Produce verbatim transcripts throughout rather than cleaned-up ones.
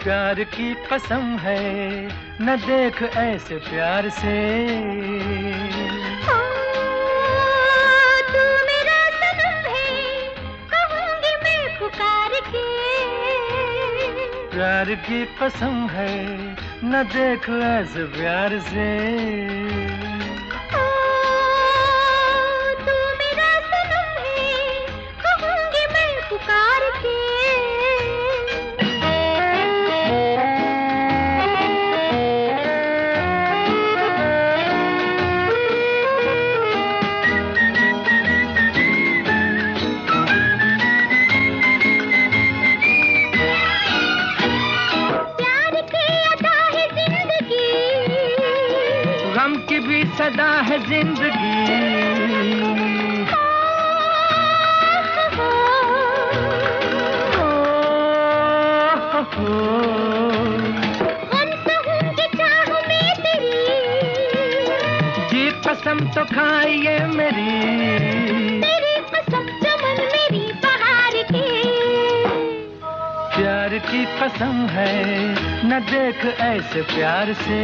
प्यार की कसम है न देख ऐसे प्यार से। ओ, तू मेरा सनम है, कहूँगी मैं पुकार के। प्यार की कसम है न देख ऐसे प्यार से। गम की भी सदा है जिंदगी। हम सहूंगी चाह में तेरी, जी कसम तो खाइए मेरी, तेरी कसम चमन मेरी बहार की। प्यार की कसम है न देख ऐसे प्यार से।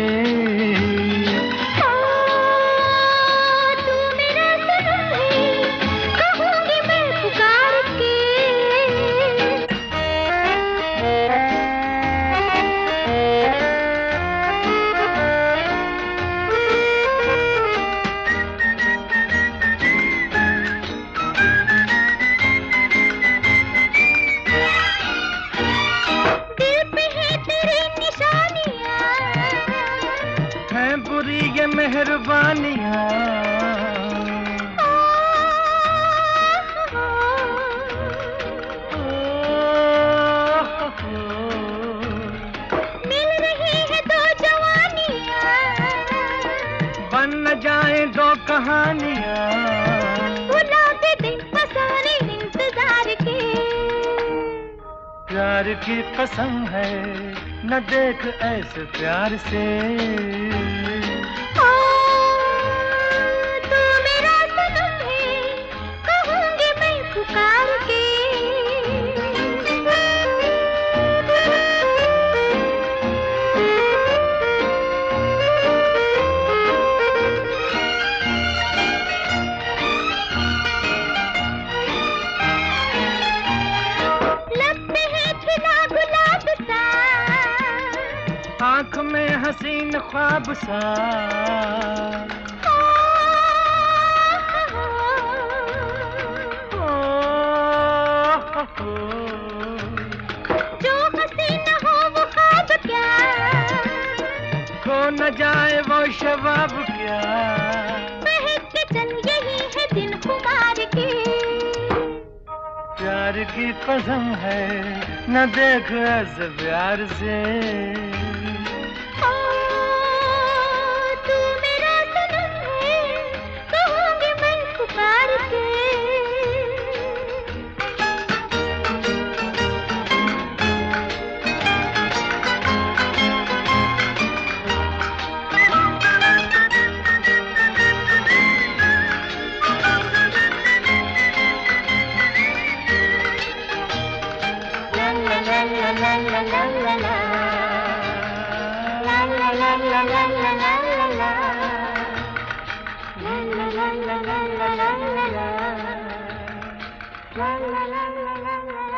बुरी ये मेहरबानियाँ, मिल रही है दो जवानियाँ, बन न जाए दो कहानियाँ। भुला के दिन फसाने इंतजार के। प्यार की कसम है न देख ऐसे प्यार से। तू मेरा सनम है, कहूँगी मैं पुकार के। लगते हैं खिला गुलाब सा, आँख में हसीन ख्वाब सा। जो हसीन हो वो ख्वाब क्या, खो न जाए वो शबाब क्या। बहक के चल यही है दिन खुमार के। प्यार की कसम है न देख ऐसे प्यार से। तू मेरा सनम है, कहूँगी मैं पुकार के। La la la la la, la la la la la la la la la, la la la la la la la la, la la la la la la la.